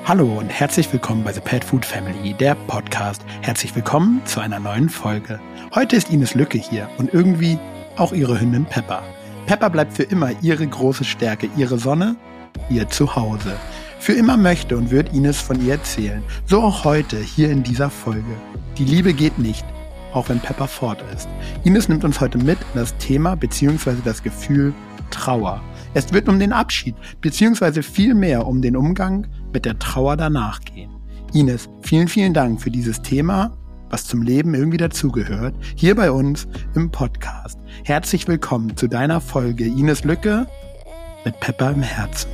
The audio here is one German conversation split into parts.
Hallo und herzlich willkommen bei The Pet Food Family, der Podcast. Herzlich willkommen zu einer neuen Folge. Heute ist Ines Lücke hier und irgendwie auch ihre Hündin Pepper. Pepper bleibt für immer ihre große Stärke, ihre Sonne, ihr Zuhause. Für immer möchte und wird Ines von ihr erzählen. So auch heute hier in dieser Folge. Die Liebe geht nicht, auch wenn Pepper fort ist. Ines nimmt uns heute mit in das Thema bzw. das Gefühl Trauer. Es wird um den Abschied bzw. vielmehr um den Umgang mit der Trauer danach gehen. Ines, vielen, vielen Dank für dieses Thema, was zum Leben irgendwie dazugehört, hier bei uns im Podcast. Herzlich willkommen zu deiner Folge Ines Lücke mit Pepper im Herzen.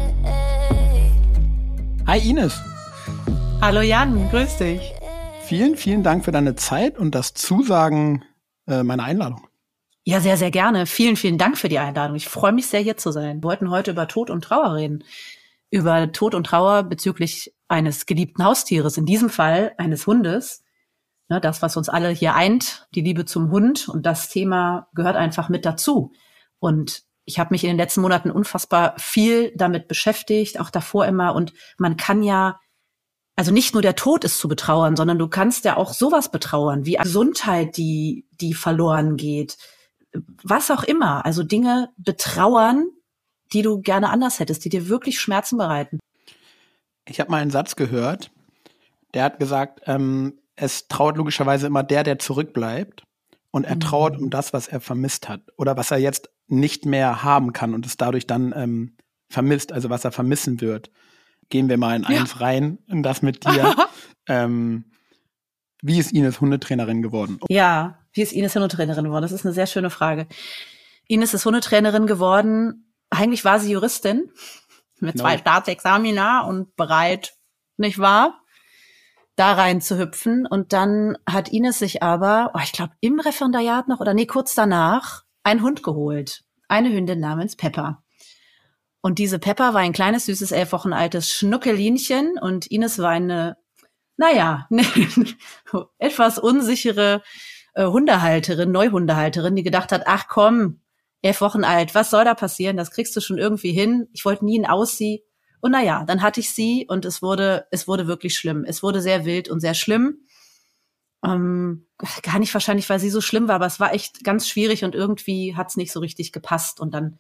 Hi Ines. Hallo Jan, grüß dich. Vielen, vielen Dank für deine Zeit und das Zusagen meiner Einladung. Ja, sehr, sehr gerne. Vielen, vielen Dank für die Einladung. Ich freue mich sehr, hier zu sein. Wir wollten heute über Tod und Trauer reden. Über Tod und Trauer bezüglich eines geliebten Haustieres, in diesem Fall eines Hundes. Ne, das, was uns alle hier eint, die Liebe zum Hund. Und das Thema gehört einfach mit dazu. Und ich habe mich in den letzten Monaten unfassbar viel damit beschäftigt, auch davor immer. Und man kann ja, also nicht nur der Tod ist zu betrauern, sondern du kannst ja auch sowas betrauern, wie Gesundheit, die verloren geht. Was auch immer, also Dinge betrauern, die du gerne anders hättest, die dir wirklich Schmerzen bereiten. Ich habe mal einen Satz gehört, der hat gesagt, es trauert logischerweise immer der zurückbleibt und er trauert um das, was er vermisst hat oder was er jetzt nicht mehr haben kann und es dadurch dann vermisst, also was er vermissen wird. Gehen wir mal in eins rein, in das mit dir. Wie ist Ines Hundetrainerin geworden? Ja, wie ist Ines Hundetrainerin geworden? Das ist eine sehr schöne Frage. Ines ist Hundetrainerin geworden. Eigentlich war sie Juristin mit 2 Staatsexamina und bereit, nicht wahr, da rein zu hüpfen. Und dann hat Ines sich aber, ich glaube im Referendariat noch kurz danach, einen Hund geholt. Eine Hündin namens Pepper. Und diese Pepper war ein kleines, süßes, 11 Wochen altes Schnuckelinchen und Ines war eine etwas unsichere Neuhundehalterin, die gedacht hat, ach komm, 11 Wochen alt, was soll da passieren? Das kriegst du schon irgendwie hin. Ich wollte nie ein Aussie. Und dann hatte ich sie und es wurde wirklich schlimm. Es wurde sehr wild und sehr schlimm. Gar nicht wahrscheinlich, weil sie so schlimm war, aber es war echt ganz schwierig und irgendwie hat es nicht so richtig gepasst. Und dann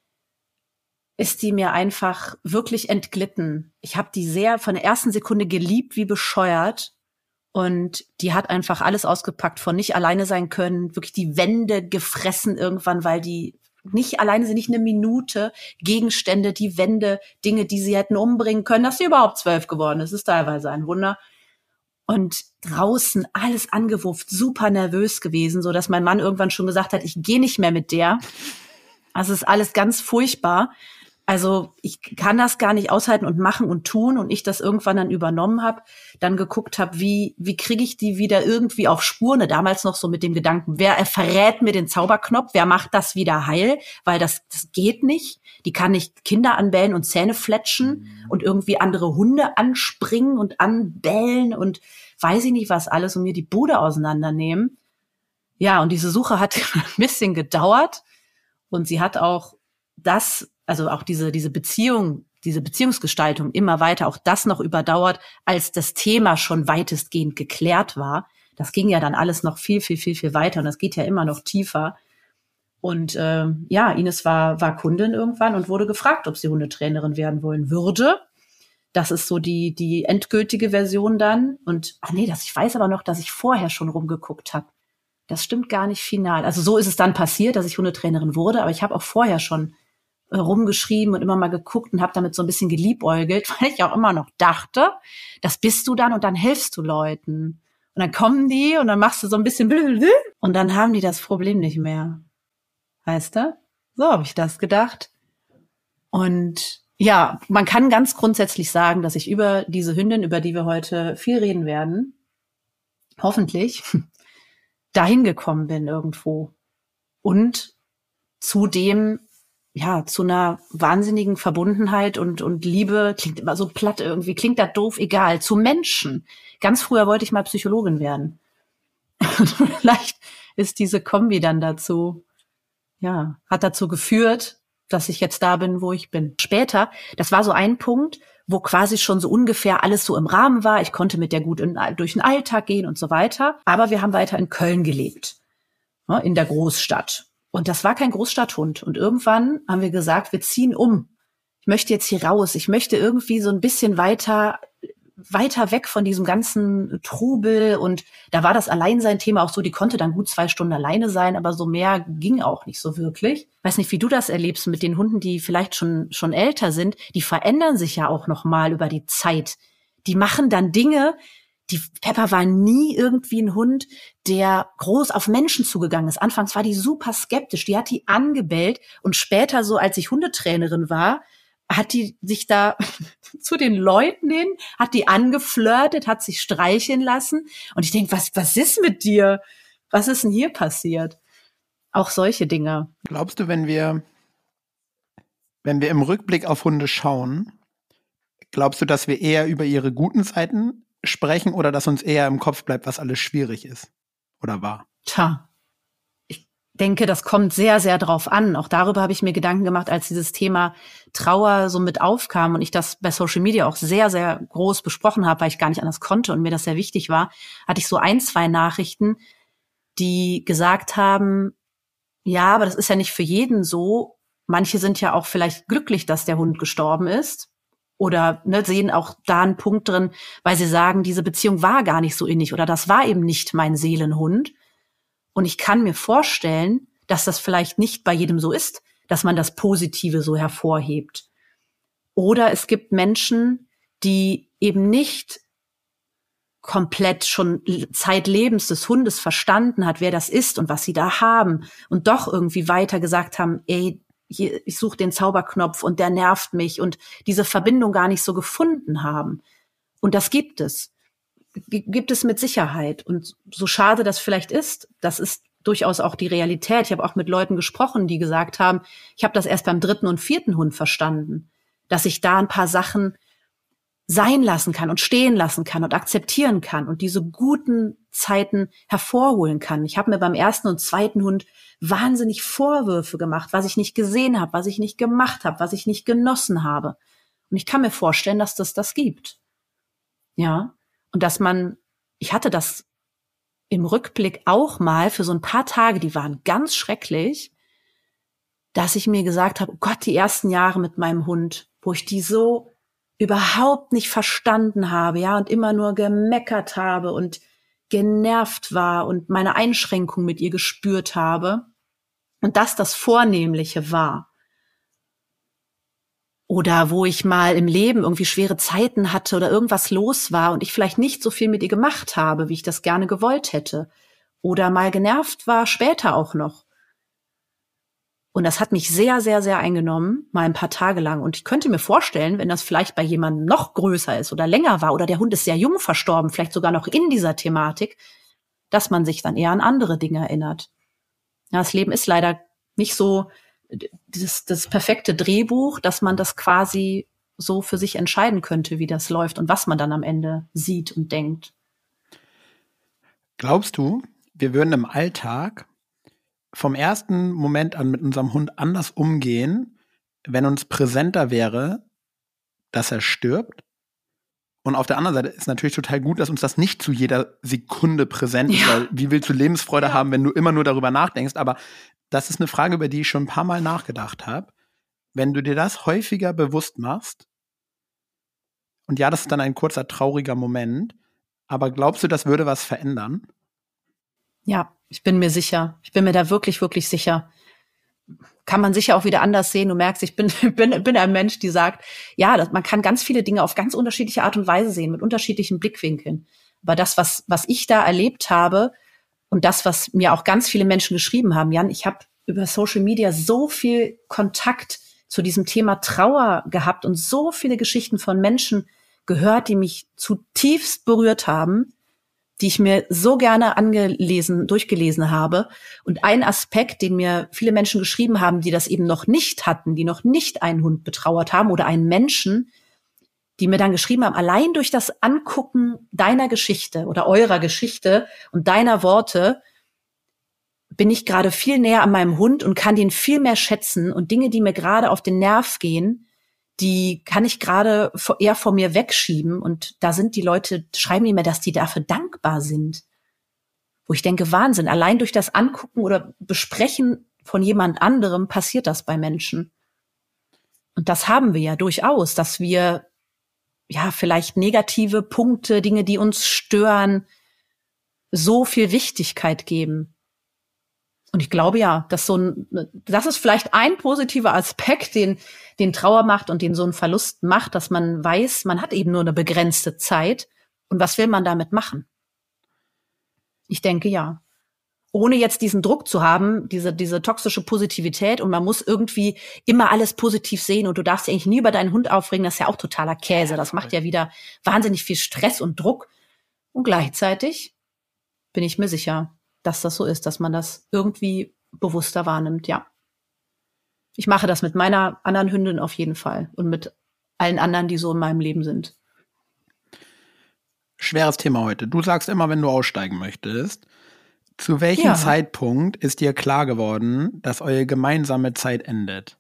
ist die mir einfach wirklich entglitten. Ich habe die sehr von der ersten Sekunde geliebt, wie bescheuert. Und die hat einfach alles ausgepackt von nicht alleine sein können, wirklich die Wände gefressen irgendwann, weil die nicht alleine sind, nicht eine Minute, Gegenstände, die Wände, Dinge, die sie hätten umbringen können, dass sie überhaupt 12 geworden ist. Das ist teilweise ein Wunder. Und draußen alles angewurft, super nervös gewesen, so dass mein Mann irgendwann schon gesagt hat, ich gehe nicht mehr mit der. Also es ist alles ganz furchtbar. Also ich kann das gar nicht aushalten und machen und tun und ich das irgendwann dann übernommen habe, dann geguckt habe, wie kriege ich die wieder irgendwie auf Spur, damals noch so mit dem Gedanken, wer verrät mir den Zauberknopf, wer macht das wieder heil, weil das geht nicht, die kann nicht Kinder anbellen und Zähne fletschen und irgendwie andere Hunde anspringen und anbellen und weiß ich nicht was alles und mir die Bude auseinandernehmen. Ja, und diese Suche hat ein bisschen gedauert und sie hat auch auch diese Beziehungsgestaltung immer weiter, auch das noch überdauert, als das Thema schon weitestgehend geklärt war. Das ging ja dann alles noch viel, viel, viel, viel weiter und das geht ja immer noch tiefer. Und Ines war Kundin irgendwann und wurde gefragt, ob sie Hundetrainerin werden wollen würde. Das ist so die endgültige Version dann. Und ich weiß aber noch, dass ich vorher schon rumgeguckt habe. Das stimmt gar nicht final. Also so ist es dann passiert, dass ich Hundetrainerin wurde, aber ich habe auch vorher schon rumgeschrieben und immer mal geguckt und habe damit so ein bisschen geliebäugelt, weil ich auch immer noch dachte, das bist du dann und dann hilfst du Leuten. Und dann kommen die und dann machst du so ein bisschen und dann haben die das Problem nicht mehr. Weißt du? So habe ich das gedacht. Und ja, man kann ganz grundsätzlich sagen, dass ich über diese Hündin, über die wir heute viel reden werden, hoffentlich dahin gekommen bin irgendwo. Und zudem zu einer wahnsinnigen Verbundenheit und Liebe, klingt immer so platt irgendwie, klingt das doof, egal, zu Menschen. Ganz früher wollte ich mal Psychologin werden. Vielleicht ist diese Kombi dann dazu, hat dazu geführt, dass ich jetzt da bin, wo ich bin. Später, das war so ein Punkt, wo quasi schon so ungefähr alles so im Rahmen war. Ich konnte mit der gut durch den Alltag gehen und so weiter. Aber wir haben weiter in Köln gelebt, ne, in der Großstadt. Und das war kein Großstadthund. Und irgendwann haben wir gesagt, wir ziehen um. Ich möchte jetzt hier raus. Ich möchte irgendwie so ein bisschen weiter weg von diesem ganzen Trubel. Und da war das Alleinsein-Thema auch so, die konnte dann gut 2 Stunden alleine sein, aber so mehr ging auch nicht so wirklich. Weiß nicht, wie du das erlebst mit den Hunden, die vielleicht schon älter sind. Die verändern sich ja auch noch mal über die Zeit. Die machen dann Dinge. Die Pepper war nie irgendwie ein Hund, der groß auf Menschen zugegangen ist. Anfangs war die super skeptisch. Die hat die angebellt. Und später, so als ich Hundetrainerin war, hat die sich da zu den Leuten hin, hat die angeflirtet, hat sich streicheln lassen. Und ich denke, was ist mit dir? Was ist denn hier passiert? Auch solche Dinge. Glaubst du, wenn wir im Rückblick auf Hunde schauen, glaubst du, dass wir eher über ihre guten Seiten sprechen oder dass uns eher im Kopf bleibt, was alles schwierig ist oder war? Tja, ich denke, das kommt sehr, sehr drauf an. Auch darüber habe ich mir Gedanken gemacht, als dieses Thema Trauer so mit aufkam und ich das bei Social Media auch sehr, sehr groß besprochen habe, weil ich gar nicht anders konnte und mir das sehr wichtig war, hatte ich so 1, 2 Nachrichten, die gesagt haben, ja, aber das ist ja nicht für jeden so. Manche sind ja auch vielleicht glücklich, dass der Hund gestorben ist. Oder sehen auch da einen Punkt drin, weil sie sagen, diese Beziehung war gar nicht so innig oder das war eben nicht mein Seelenhund. Und ich kann mir vorstellen, dass das vielleicht nicht bei jedem so ist, dass man das Positive so hervorhebt. Oder es gibt Menschen, die eben nicht komplett schon zeitlebens des Hundes verstanden hat, wer das ist und was sie da haben und doch irgendwie weiter gesagt haben, ey, hier, ich suche den Zauberknopf und der nervt mich und diese Verbindung gar nicht so gefunden haben. Und das gibt es. Gibt es mit Sicherheit. Und so schade das vielleicht ist, das ist durchaus auch die Realität. Ich habe auch mit Leuten gesprochen, die gesagt haben, ich habe das erst beim 3. und 4. Hund verstanden, dass ich da ein paar Sachen sein lassen kann und stehen lassen kann und akzeptieren kann und diese guten Zeiten hervorholen kann. Ich habe mir beim 1. und 2. Hund wahnsinnig Vorwürfe gemacht, was ich nicht gesehen habe, was ich nicht gemacht habe, was ich nicht genossen habe. Und ich kann mir vorstellen, dass das gibt. Ja. Und dass ich hatte das im Rückblick auch mal für so ein paar Tage, die waren ganz schrecklich, dass ich mir gesagt habe, oh Gott, die ersten Jahre mit meinem Hund, wo ich die so überhaupt nicht verstanden habe, ja, und immer nur gemeckert habe und genervt war und meine Einschränkung mit ihr gespürt habe und das Vornehmliche war. Oder wo ich mal im Leben irgendwie schwere Zeiten hatte oder irgendwas los war und ich vielleicht nicht so viel mit ihr gemacht habe, wie ich das gerne gewollt hätte. Oder mal genervt war, später auch noch. Und das hat mich sehr, sehr, sehr eingenommen, mal ein paar Tage lang. Und ich könnte mir vorstellen, wenn das vielleicht bei jemandem noch größer ist oder länger war oder der Hund ist sehr jung verstorben, vielleicht sogar noch in dieser Thematik, dass man sich dann eher an andere Dinge erinnert. Ja, das Leben ist leider nicht so das perfekte Drehbuch, dass man das quasi so für sich entscheiden könnte, wie das läuft und was man dann am Ende sieht und denkt. Glaubst du, wir würden im Alltag vom ersten Moment an mit unserem Hund anders umgehen, wenn uns präsenter wäre, dass er stirbt? Und auf der anderen Seite ist natürlich total gut, dass uns das nicht zu jeder Sekunde präsent ist, weil wie willst du Lebensfreude haben, wenn du immer nur darüber nachdenkst? Aber das ist eine Frage, über die ich schon ein paar Mal nachgedacht habe. Wenn du dir das häufiger bewusst machst, und ja, das ist dann ein kurzer, trauriger Moment, aber glaubst du, das würde was verändern? Ja, ich bin mir sicher. Ich bin mir da wirklich, wirklich sicher. Kann man sicher auch wieder anders sehen. Du merkst, ich bin ein Mensch, die sagt, ja, man kann ganz viele Dinge auf ganz unterschiedliche Art und Weise sehen, mit unterschiedlichen Blickwinkeln. Aber das, was ich da erlebt habe und das, was mir auch ganz viele Menschen geschrieben haben, Jan, ich habe über Social Media so viel Kontakt zu diesem Thema Trauer gehabt und so viele Geschichten von Menschen gehört, die mich zutiefst berührt haben, die ich mir so gerne durchgelesen habe. Und ein Aspekt, den mir viele Menschen geschrieben haben, die das eben noch nicht hatten, die noch nicht einen Hund betrauert haben oder einen Menschen, die mir dann geschrieben haben, allein durch das Angucken deiner Geschichte oder eurer Geschichte und deiner Worte bin ich gerade viel näher an meinem Hund und kann den viel mehr schätzen und Dinge, die mir gerade auf den Nerv gehen, die kann ich gerade eher vor mir wegschieben. Und da sind die Leute, schreiben die mir, dass die dafür dankbar sind. Wo ich denke, Wahnsinn, allein durch das Angucken oder Besprechen von jemand anderem passiert das bei Menschen. Und das haben wir ja durchaus, dass wir ja vielleicht negative Punkte, Dinge, die uns stören, so viel Wichtigkeit geben. Und ich glaube ja, das ist vielleicht ein positiver Aspekt, den Trauer macht und den so ein Verlust macht, dass man weiß, man hat eben nur eine begrenzte Zeit. Und was will man damit machen? Ich denke ja. Ohne jetzt diesen Druck zu haben, diese toxische Positivität und man muss irgendwie immer alles positiv sehen und du darfst dich eigentlich nie über deinen Hund aufregen, das ist ja auch totaler Käse. Das macht ja wieder wahnsinnig viel Stress und Druck. Und gleichzeitig bin ich mir sicher, dass das so ist, dass man das irgendwie bewusster wahrnimmt, ja. Ich mache das mit meiner anderen Hündin auf jeden Fall und mit allen anderen, die so in meinem Leben sind. Schweres Thema heute. Du sagst immer, wenn du aussteigen möchtest. Zu welchem Zeitpunkt ist dir klar geworden, dass eure gemeinsame Zeit endet?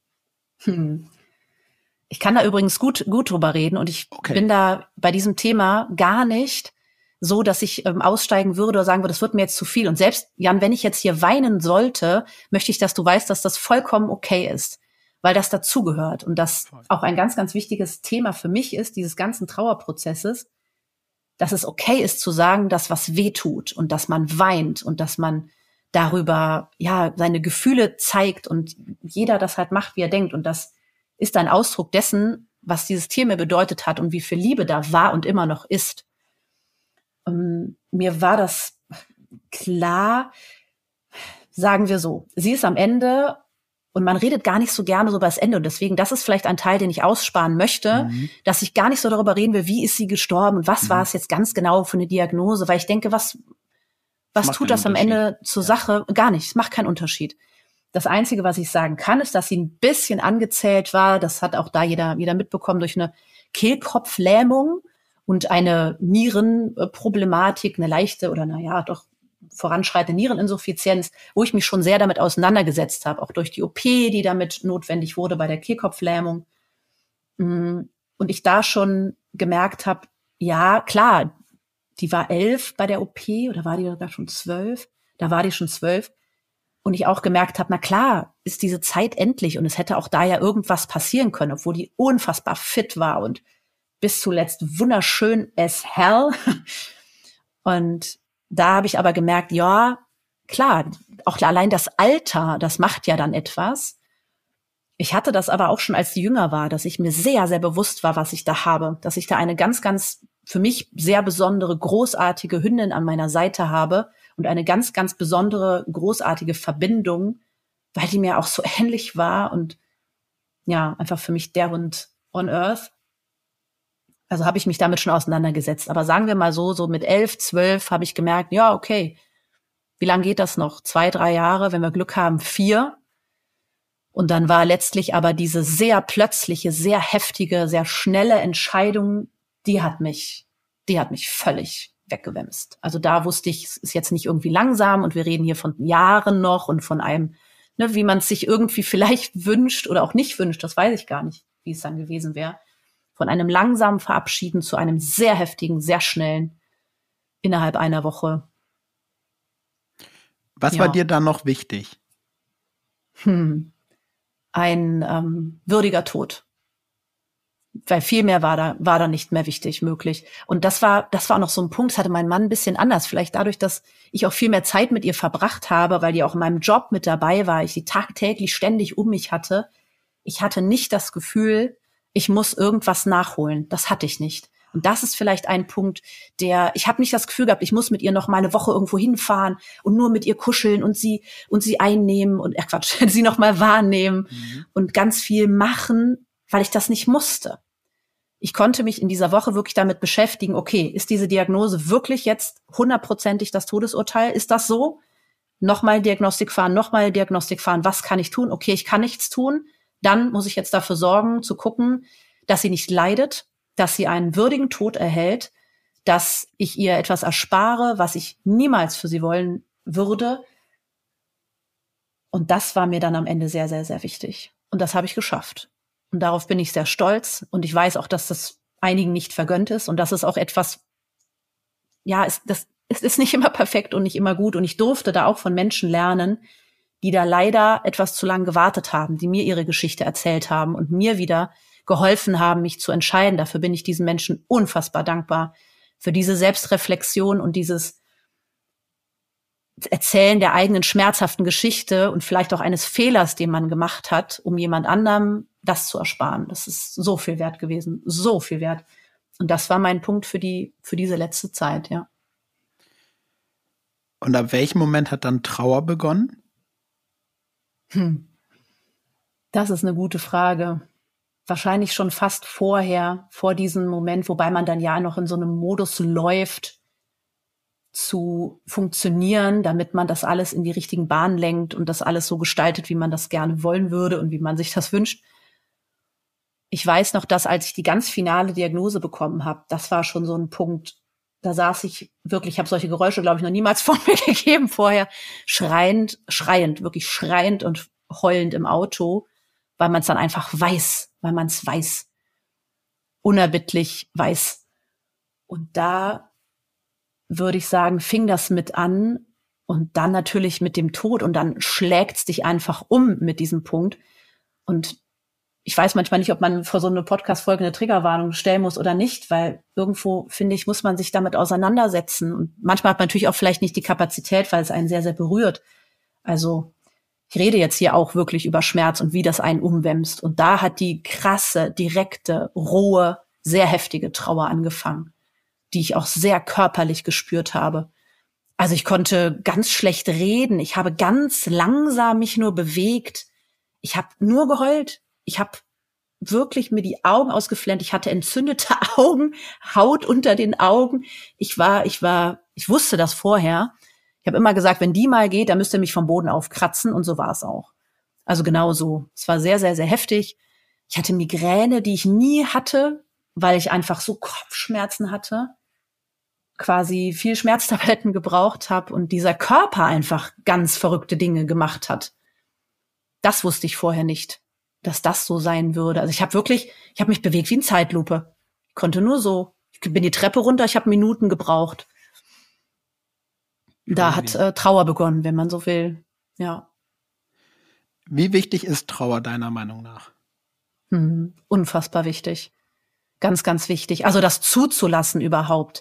Ich kann da übrigens gut drüber reden und ich bin da bei diesem Thema gar nicht so, dass ich aussteigen würde oder sagen würde, das wird mir jetzt zu viel. Und selbst, Jan, wenn ich jetzt hier weinen sollte, möchte ich, dass du weißt, dass das vollkommen okay ist, weil das dazugehört und das auch ein ganz, ganz wichtiges Thema für mich ist, dieses ganzen Trauerprozesses, dass es okay ist zu sagen, dass was weh tut und dass man weint und dass man darüber ja seine Gefühle zeigt und jeder das halt macht, wie er denkt. Und das ist ein Ausdruck dessen, was dieses Tier mir bedeutet hat und wie viel Liebe da war und immer noch ist. Mir war das klar, sagen wir so, sie ist am Ende und man redet gar nicht so gerne so über das Ende. Und deswegen, das ist vielleicht ein Teil, den ich aussparen möchte, dass ich gar nicht so darüber reden will, wie ist sie gestorben und was war es jetzt ganz genau für eine Diagnose. Weil ich denke, was tut das am Ende zur Sache? Gar nicht, es macht keinen Unterschied. Das Einzige, was ich sagen kann, ist, dass sie ein bisschen angezählt war. Das hat auch da jeder mitbekommen durch eine Kehlkopflähmung und eine Nierenproblematik, eine leichte oder doch voranschreitende Niereninsuffizienz, wo ich mich schon sehr damit auseinandergesetzt habe, auch durch die OP, die damit notwendig wurde bei der Kehlkopflähmung. Und ich da schon gemerkt habe, ja, klar, die war 11 bei der OP oder war die da schon 12? Da war die schon 12. Und ich auch gemerkt habe, na klar, ist diese Zeit endlich und es hätte auch da ja irgendwas passieren können, obwohl die unfassbar fit war und bis zuletzt wunderschön as hell. Und da habe ich aber gemerkt, ja, klar, auch allein das Alter, das macht ja dann etwas. Ich hatte das aber auch schon, als sie jünger war, dass ich mir sehr, sehr bewusst war, was ich da habe. Dass ich da eine ganz, ganz für mich sehr besondere, großartige Hündin an meiner Seite habe und eine ganz, ganz besondere, großartige Verbindung, weil die mir auch so ähnlich war und ja, einfach für mich der Hund on Earth. Also habe ich mich damit schon auseinandergesetzt. Aber sagen wir mal so mit 11, 12 habe ich gemerkt, ja, okay, wie lange geht das noch? 2, 3 Jahre, wenn wir Glück haben, 4. Und dann war letztlich aber diese sehr plötzliche, sehr heftige, sehr schnelle Entscheidung, die hat mich völlig weggewämst. Also da wusste ich, es ist jetzt nicht irgendwie langsam und wir reden hier von Jahren noch und von einem, wie man es sich irgendwie vielleicht wünscht oder auch nicht wünscht, das weiß ich gar nicht, wie es dann gewesen wäre. Von einem langsamen Verabschieden zu einem sehr heftigen, sehr schnellen, innerhalb einer Woche. Was war dir da noch wichtig? Ein würdiger Tod. Weil viel mehr war da nicht mehr möglich. Und das war auch noch so ein Punkt, das hatte mein Mann ein bisschen anders. Vielleicht dadurch, dass ich auch viel mehr Zeit mit ihr verbracht habe, weil die auch in meinem Job mit dabei war, ich sie tagtäglich ständig um mich hatte. Ich hatte nicht das Gefühl, ich muss irgendwas nachholen. Das hatte ich nicht. Und das ist vielleicht ein Punkt, ich habe nicht das Gefühl gehabt, ich muss mit ihr noch mal eine Woche irgendwo hinfahren und nur mit ihr kuscheln und sie einnehmen und sie noch mal wahrnehmen und ganz viel machen, weil ich das nicht musste. Ich konnte mich in dieser Woche wirklich damit beschäftigen, okay, ist diese Diagnose wirklich jetzt 100%ig das Todesurteil? Ist das so? Nochmal Diagnostik fahren, was kann ich tun? Okay, ich kann nichts tun. Dann muss ich jetzt dafür sorgen, zu gucken, dass sie nicht leidet, dass sie einen würdigen Tod erhält, dass ich ihr etwas erspare, was ich niemals für sie wollen würde. Und das war mir dann am Ende sehr, sehr, sehr wichtig. Und das habe ich geschafft. Und darauf bin ich sehr stolz. Und ich weiß auch, dass das einigen nicht vergönnt ist. Und das ist auch etwas, ja, es ist nicht immer perfekt und nicht immer gut. Und ich durfte da auch von Menschen lernen, die da leider etwas zu lange gewartet haben, die mir ihre Geschichte erzählt haben und mir wieder geholfen haben, mich zu entscheiden. Dafür bin ich diesen Menschen unfassbar dankbar. Für diese Selbstreflexion und dieses Erzählen der eigenen schmerzhaften Geschichte und vielleicht auch eines Fehlers, den man gemacht hat, um jemand anderem das zu ersparen. Das ist so viel wert gewesen, so viel wert. Und das war mein Punkt für diese letzte Zeit, ja. Und ab welchem Moment hat dann Trauer begonnen? Das ist eine gute Frage. Wahrscheinlich schon fast vorher, vor diesem Moment, wobei man dann ja noch in so einem Modus läuft, zu funktionieren, damit man das alles in die richtigen Bahnen lenkt und das alles so gestaltet, wie man das gerne wollen würde und wie man sich das wünscht. Ich weiß noch, dass als ich die ganz finale Diagnose bekommen habe, das war schon so ein Punkt, da saß ich wirklich, ich habe solche Geräusche, glaube ich, noch niemals vor mir gegeben vorher, schreiend, wirklich schreiend und heulend im Auto, weil man es dann einfach weiß, weil man es weiß, unerbittlich weiß. Und da würde ich sagen, fing das mit an und dann natürlich mit dem Tod und dann schlägt's dich einfach um mit diesem Punkt. Und ich weiß manchmal nicht, ob man vor so eine Podcast-Folge eine Triggerwarnung stellen muss oder nicht, weil irgendwo, finde ich, muss man sich damit auseinandersetzen. Und manchmal hat man natürlich auch vielleicht nicht die Kapazität, weil es einen sehr, sehr berührt. Also ich rede jetzt hier auch wirklich über Schmerz und wie das einen umwälzt. Und da hat die krasse, direkte, rohe, sehr heftige Trauer angefangen, die ich auch sehr körperlich gespürt habe. Also ich konnte ganz schlecht reden. Ich habe ganz langsam mich nur bewegt. Ich habe nur geheult. Ich habe wirklich mir die Augen ausgeflennt. Ich hatte entzündete Augen, Haut unter den Augen. Ich wusste das vorher. Ich habe immer gesagt, wenn die mal geht, dann müsst ihr mich vom Boden aufkratzen. Und so war es auch. Also genau so. Es war sehr, sehr, sehr heftig. Ich hatte Migräne, die ich nie hatte, weil ich einfach so Kopfschmerzen hatte, quasi viel Schmerztabletten gebraucht habe und dieser Körper einfach ganz verrückte Dinge gemacht hat. Das wusste ich vorher nicht, dass das so sein würde. Also ich habe mich bewegt wie in Zeitlupe. Ich konnte nur so. Ich bin die Treppe runter, ich habe Minuten gebraucht. Da hat Trauer begonnen, wenn man so will. Ja. Wie wichtig ist Trauer deiner Meinung nach? Unfassbar wichtig. Ganz, ganz wichtig. Also das zuzulassen überhaupt.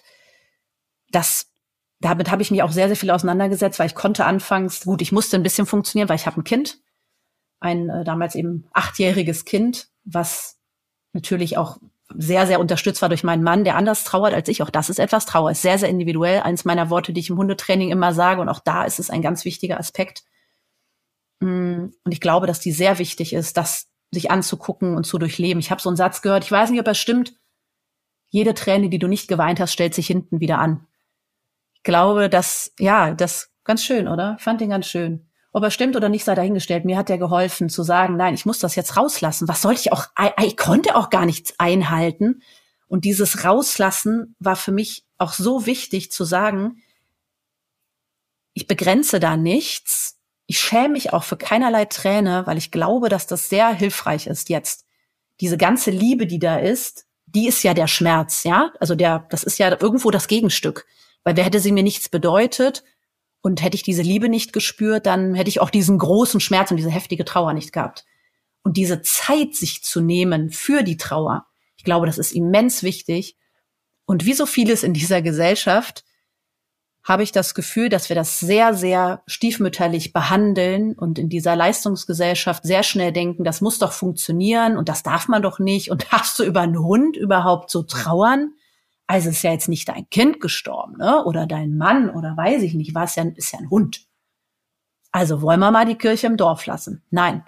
Damit habe ich mich auch sehr, sehr viel auseinandergesetzt, weil ich konnte anfangs, gut, ich musste ein bisschen funktionieren, weil ich habe ein Kind, ein damals eben 8-jähriges Kind, was natürlich auch sehr, sehr unterstützt war durch meinen Mann, der anders trauert als ich. Auch das ist etwas. Trauer ist sehr, sehr individuell. Eins meiner Worte, die ich im Hundetraining immer sage. Und auch da ist es ein ganz wichtiger Aspekt. Und ich glaube, dass die sehr wichtig ist, das sich anzugucken und zu durchleben. Ich habe so einen Satz gehört, ich weiß nicht, ob er stimmt. Jede Träne, die du nicht geweint hast, stellt sich hinten wieder an. Ich glaube, das ganz schön, oder? Ich fand den ganz schön. Ob er stimmt oder nicht, sei dahingestellt. Mir hat er geholfen zu sagen, nein, ich muss das jetzt rauslassen. Was sollte ich konnte auch gar nichts einhalten. Und dieses Rauslassen war für mich auch so wichtig zu sagen, ich begrenze da nichts. Ich schäme mich auch für keinerlei Träne, weil ich glaube, dass das sehr hilfreich ist jetzt. Diese ganze Liebe, die da ist, die ist ja der Schmerz, ja? Also das ist ja irgendwo das Gegenstück. Weil wer hätte sie mir nichts bedeutet und hätte ich diese Liebe nicht gespürt, dann hätte ich auch diesen großen Schmerz und diese heftige Trauer nicht gehabt. Und diese Zeit sich zu nehmen für die Trauer, ich glaube, das ist immens wichtig. Und wie so vieles in dieser Gesellschaft habe ich das Gefühl, dass wir das sehr, sehr stiefmütterlich behandeln und in dieser Leistungsgesellschaft sehr schnell denken, das muss doch funktionieren und das darf man doch nicht. Und darfst du über einen Hund überhaupt so trauern? Also ist ja jetzt nicht dein Kind gestorben, ne? Oder dein Ist ja ein Hund. Also wollen wir mal die Kirche im Dorf lassen? Nein.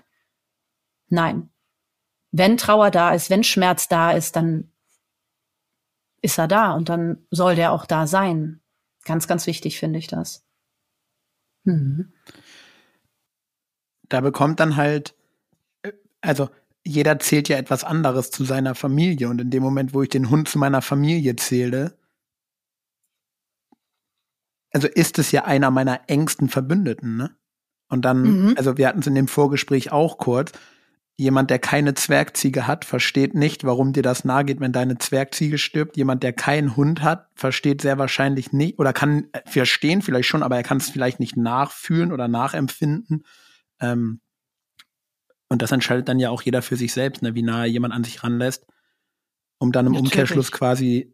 Wenn Trauer da ist, wenn Schmerz da ist, dann ist er da und dann soll der auch da sein. Ganz, ganz wichtig finde ich das. Da bekommt dann halt, also jeder zählt ja etwas anderes zu seiner Familie. Und in dem Moment, wo ich den Hund zu meiner Familie zähle, also ist es ja einer meiner engsten Verbündeten, ne? Und dann, also wir hatten es in dem Vorgespräch auch kurz, Jemand, der keine Zwergziege hat, versteht nicht, warum dir das nahe geht, wenn deine Zwergziege stirbt. Jemand, der keinen Hund hat, versteht sehr wahrscheinlich nicht oder kann verstehen vielleicht schon, aber er kann es vielleicht nicht nachfühlen oder nachempfinden. Und das entscheidet dann ja auch jeder für sich selbst, ne, wie nahe jemand an sich ranlässt, um dann im Umkehrschluss quasi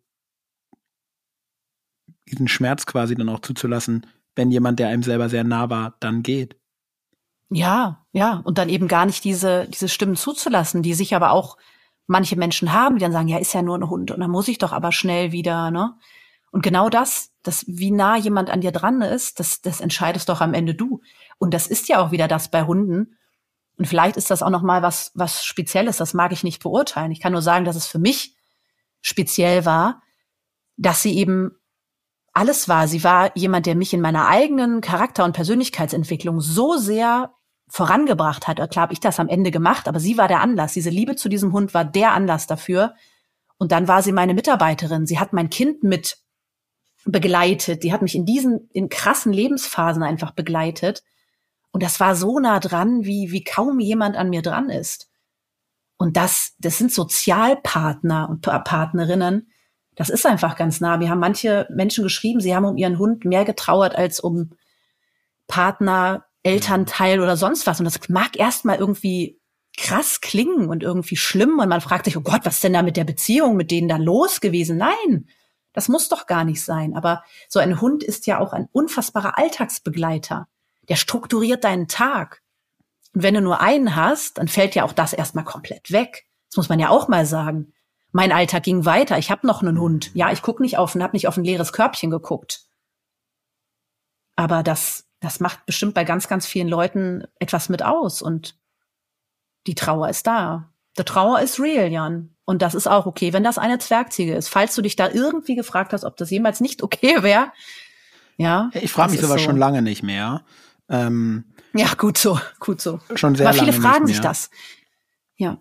diesen Schmerz quasi dann auch zuzulassen, wenn jemand, der einem selber sehr nah war, dann geht. Ja, ja. Und dann eben gar nicht diese Stimmen zuzulassen, die sich aber auch manche Menschen haben, die dann sagen, ja, ist ja nur ein Hund und dann muss ich doch aber schnell wieder, ne? Und genau das, wie nah jemand an dir dran ist, das entscheidest doch am Ende du. Und das ist ja auch wieder das bei Hunden. Und vielleicht ist das auch noch mal was Spezielles, das mag ich nicht beurteilen. Ich kann nur sagen, dass es für mich speziell war, dass sie eben alles war. Sie war jemand, der mich in meiner eigenen Charakter- und Persönlichkeitsentwicklung so sehr vorangebracht hat. Klar habe ich das am Ende gemacht, aber sie war der Anlass. Diese Liebe zu diesem Hund war der Anlass dafür. Und dann war sie meine Mitarbeiterin. Sie hat mein Kind mit begleitet. Die hat mich in krassen Lebensphasen einfach begleitet. Und das war so nah dran, wie kaum jemand an mir dran ist. Und das sind Sozialpartner und Partnerinnen. Das ist einfach ganz nah. Mir haben manche Menschen geschrieben, sie haben um ihren Hund mehr getrauert als um Partner, Elternteil oder sonst was. Und das mag erstmal irgendwie krass klingen und irgendwie schlimm. Und man fragt sich, oh Gott, was ist denn da mit der Beziehung mit denen da los gewesen? Nein, das muss doch gar nicht sein. Aber so ein Hund ist ja auch ein unfassbarer Alltagsbegleiter. Der strukturiert deinen Tag. Und wenn du nur einen hast, dann fällt ja auch das erstmal komplett weg. Das muss man ja auch mal sagen. Mein Alltag ging weiter. Ich habe noch einen Hund. Ja, ich gucke nicht auf und habe nicht auf ein leeres Körbchen geguckt. Aber das macht bestimmt bei ganz, ganz vielen Leuten etwas mit aus. Und die Trauer ist da. Die Trauer ist real, Jan. Und das ist auch okay, wenn das eine Zwergziege ist. Falls du dich da irgendwie gefragt hast, ob das jemals nicht okay wäre. Ja. Ich frage mich sowas schon lange nicht mehr. Ja, gut so. Schon sehr lange nicht mehr. Aber viele fragen sich das. Ja.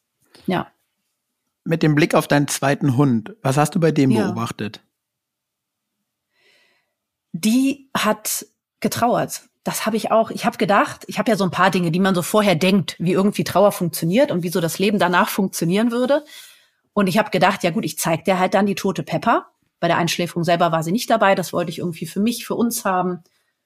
Mit dem Blick auf deinen zweiten Hund, was hast du bei dem beobachtet? Die hat getrauert. Das habe ich auch. Ich habe gedacht, ich habe ja so ein paar Dinge, die man so vorher denkt, wie irgendwie Trauer funktioniert und wie so das Leben danach funktionieren würde. Und ich habe gedacht, ja gut, ich zeig dir halt dann die tote Pepper. Bei der Einschläferung selber war sie nicht dabei. Das wollte ich irgendwie für mich, für uns haben.